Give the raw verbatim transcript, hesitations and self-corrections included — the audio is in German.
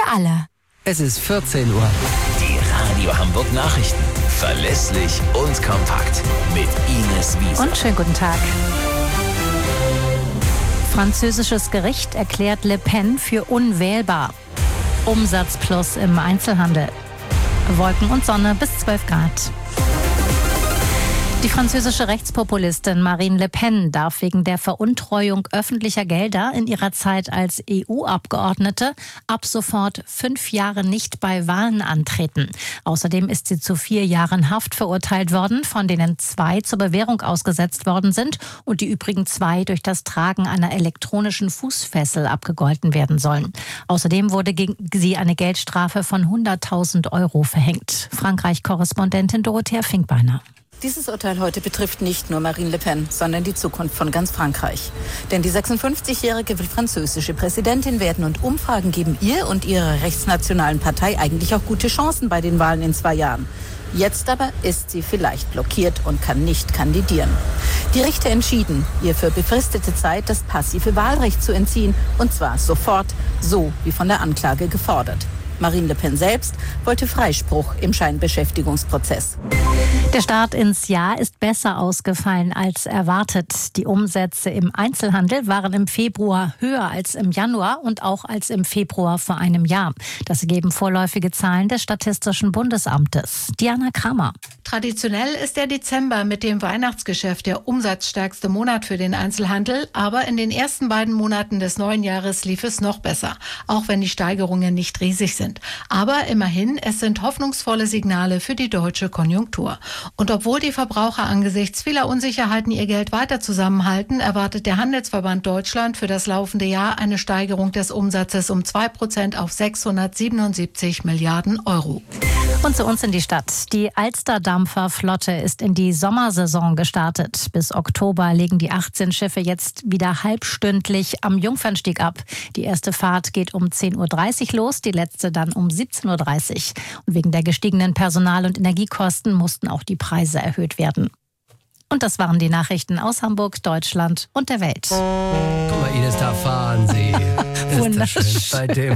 alle. Es ist vierzehn Uhr. Die Radio Hamburg Nachrichten. Verlässlich und kompakt. Mit Ines Wiese. Und schönen guten Tag. Französisches Gericht erklärt Le Pen für unwählbar. Umsatzplus im Einzelhandel. Wolken und Sonne bis zwölf Grad. Die französische Rechtspopulistin Marine Le Pen darf wegen der Veruntreuung öffentlicher Gelder in ihrer Zeit als E U-Abgeordnete ab sofort fünf Jahre nicht bei Wahlen antreten. Außerdem ist sie zu vier Jahren Haft verurteilt worden, von denen zwei zur Bewährung ausgesetzt worden sind und die übrigen zwei durch das Tragen einer elektronischen Fußfessel abgegolten werden sollen. Außerdem wurde gegen sie eine Geldstrafe von hunderttausend Euro verhängt. Frankreich-Korrespondentin Dorothea Finkbeiner. Dieses Urteil heute betrifft nicht nur Marine Le Pen, sondern die Zukunft von ganz Frankreich. Denn die sechsundfünfzigjährige will französische Präsidentin werden und Umfragen geben ihr und ihrer rechtsnationalen Partei eigentlich auch gute Chancen bei den Wahlen in zwei Jahren. Jetzt aber ist sie vielleicht blockiert und kann nicht kandidieren. Die Richter entschieden, ihr für befristete Zeit das passive Wahlrecht zu entziehen, und zwar sofort, so wie von der Anklage gefordert. Marine Le Pen selbst wollte Freispruch im Scheinbeschäftigungsprozess. Der Start ins Jahr ist besser ausgefallen als erwartet. Die Umsätze im Einzelhandel waren im Februar höher als im Januar und auch als im Februar vor einem Jahr. Das ergeben vorläufige Zahlen des Statistischen Bundesamtes. Diana Kramer. Traditionell ist der Dezember mit dem Weihnachtsgeschäft der umsatzstärkste Monat für den Einzelhandel. Aber in den ersten beiden Monaten des neuen Jahres lief es noch besser, auch wenn die Steigerungen nicht riesig sind. Aber immerhin, es sind hoffnungsvolle Signale für die deutsche Konjunktur. Und obwohl die Verbraucher angesichts vieler Unsicherheiten ihr Geld weiter zusammenhalten, erwartet der Handelsverband Deutschland für das laufende Jahr eine Steigerung des Umsatzes um zwei Prozent auf sechshundertsiebenundsiebzig Milliarden Euro. Und zu uns in die Stadt. Die Alsterdampferflotte ist in die Sommersaison gestartet. Bis Oktober legen die achtzehn Schiffe jetzt wieder halbstündlich am Jungfernstieg ab. Die erste Fahrt geht um zehn Uhr dreißig los, die letzte dann um siebzehn Uhr dreißig. Und wegen der gestiegenen Personal- und Energiekosten mussten auch die Preise erhöht werden. Und das waren die Nachrichten aus Hamburg, Deutschland und der Welt. Guck mal, Ines, da fahren Sie. Ist das schön bei dem